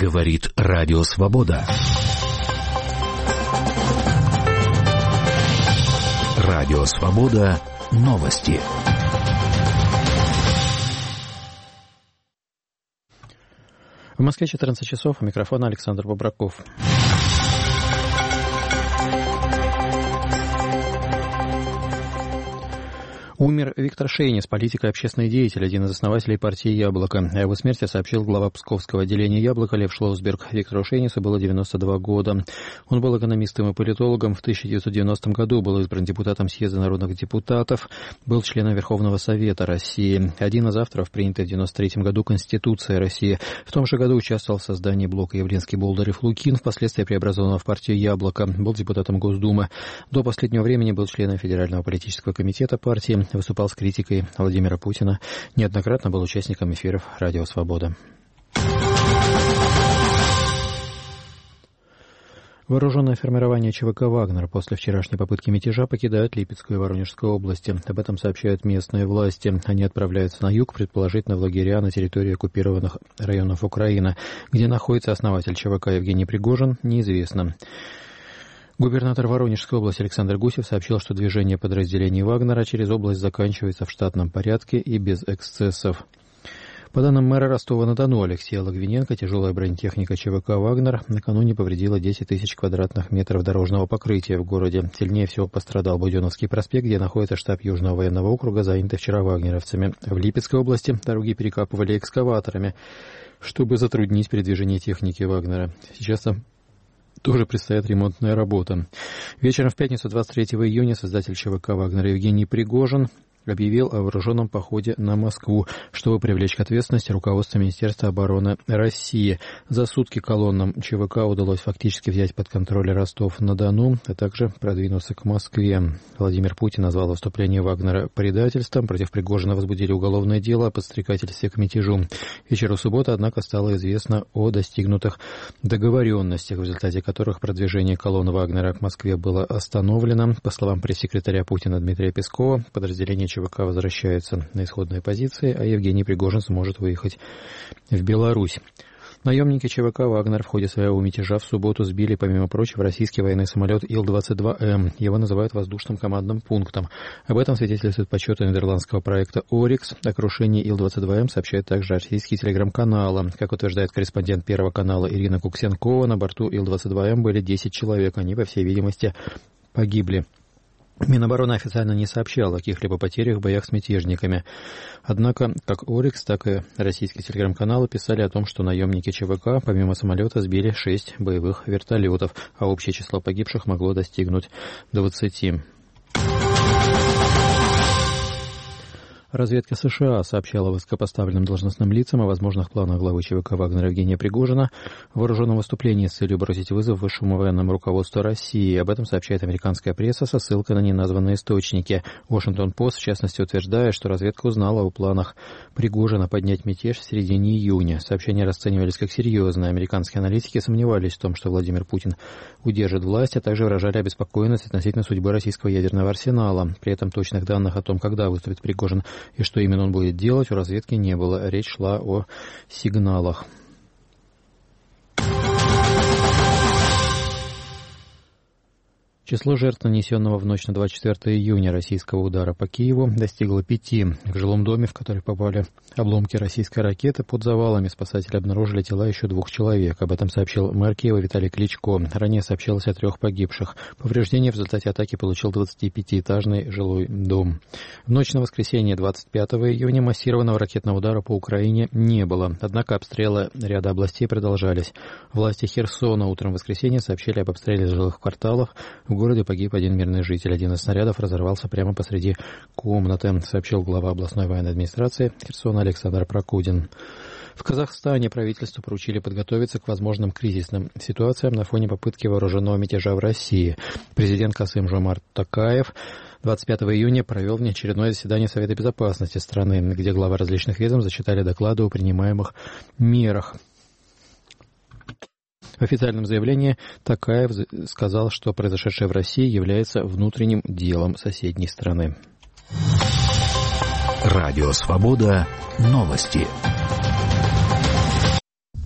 Говорит Радио Свобода. Радио Свобода. Новости. В Москве 14 часов. У микрофона Александр Бобраков. Умер Виктор Шейнис, политик и общественный деятель, один из основателей партии «Яблоко». О его смерти сообщил глава Псковского отделения «Яблоко» Лев Шлосберг. Виктору Шейнису было 92 года. Он был экономистом и политологом. В 1990 году был избран депутатом Съезда народных депутатов, был членом Верховного Совета России. Один из авторов принятой в 1993 году Конституции России. В том же году участвовал в создании блока Явлинский, Болдырев, Лукин, впоследствии преобразованного в партию «Яблоко». Был депутатом Госдумы. До последнего времени был членом Федерального политического комитета партии. Выступал с критикой Владимира Путина. Неоднократно был участником эфиров «Радио Свобода». Вооруженное формирование ЧВК «Вагнер» после вчерашней попытки мятежа покидают Липецкую и Воронежскую области. Об этом сообщают местные власти. Они отправляются на юг, предположительно в лагеря на территории оккупированных районов Украины. Где находится основатель ЧВК Евгений Пригожин, неизвестно. Губернатор Воронежской области Александр Гусев сообщил, что движение подразделений «Вагнера» через область заканчивается в штатном порядке и без эксцессов. По данным мэра Ростова-на-Дону Алексея Логвиненко, тяжелая бронетехника ЧВК «Вагнер» накануне повредила 10 тысяч квадратных метров дорожного покрытия в городе. Сильнее всего пострадал Буденновский проспект, где находится штаб Южного военного округа, занятый вчера вагнеровцами. В Липецкой области дороги перекапывали экскаваторами, чтобы затруднить передвижение техники «Вагнера». Сейчас там тоже предстоит ремонтная работа. Вечером в пятницу, 23 июня, создатель ЧВК «Вагнер» Евгений Пригожин объявил о вооруженном походе на Москву, чтобы привлечь к ответственности руководство Министерства обороны России. За сутки колоннам ЧВК удалось фактически взять под контроль Ростов-на-Дону, а также продвинуться к Москве. Владимир Путин назвал выступление Вагнера предательством. Против Пригожина возбудили уголовное дело о подстрекательстве к мятежу. Вечеру субботы, однако, стало известно о достигнутых договоренностях, в результате которых продвижение колонн Вагнера к Москве было остановлено. По словам пресс-секретаря Путина Дмитрия Пескова, подразделение ЧВК возвращается на исходные позиции, а Евгений Пригожин сможет выехать в Беларусь. Наемники ЧВК «Вагнер» в ходе своего мятежа в субботу сбили, помимо прочего, российский военный самолет Ил-22М. Его называют воздушным командным пунктом. Об этом свидетельствует подсчеты нидерландского проекта «Орикс». О крушении Ил-22М сообщают также российские телеграм-каналы. Как утверждает корреспондент Первого канала Ирина Куксенкова, на борту Ил-22М были 10 человек. Они, по всей видимости, погибли. Минобороны официально не сообщал о каких-либо потерях в боях с мятежниками. Однако, как «Орикс», так и российские телеграм-каналы писали о том, что наемники ЧВК помимо самолета сбили 6 боевых вертолетов, а общее число погибших могло достигнуть 20. Разведка США сообщала высокопоставленным должностным лицам о возможных планах главы ЧВК «Вагнера» Евгения Пригожина в вооруженном выступлении с целью бросить вызов высшему военному руководству России. Об этом сообщает американская пресса со ссылкой на неназванные источники. Washington-Post, в частности, утверждает, что разведка узнала о планах Пригожина поднять мятеж в середине июня. Сообщения расценивались как серьезные. Американские аналитики сомневались в том, что Владимир Путин удержит власть, а также выражали обеспокоенность относительно судьбы российского ядерного арсенала. При этом точных данных о том, когда выступит Пригожин и что именно он будет делать, у разведки не было. Речь шла о сигналах. Число жертв, нанесенного в ночь на 24 июня российского удара по Киеву, достигло 5. В жилом доме, в который попали обломки российской ракеты, под завалами спасатели обнаружили тела еще 2 человек. Об этом сообщил мэр Киева Виталий Кличко. Ранее сообщалось о 3 погибших. Повреждения в результате атаки получил 25-этажный жилой дом. В ночь на воскресенье 25 июня массированного ракетного удара по Украине не было. Однако обстрелы ряда областей продолжались. Власти Херсона утром в воскресенье сообщили об обстреле жилых кварталов. В городе погиб 1 мирный житель. Один из снарядов разорвался прямо посреди комнаты, сообщил глава областной военной администрации Херсона Александр Прокудин. В Казахстане правительству поручили подготовиться к возможным кризисным ситуациям на фоне попытки вооруженного мятежа в России. Президент Касым-Жомарт Токаев 25 июня провел внеочередное заседание Совета безопасности страны, где главы различных ведомств зачитали доклады о принимаемых мерах. В официальном заявлении Токаев сказал, что произошедшее в России является внутренним делом соседней страны. Радио Свобода. Новости.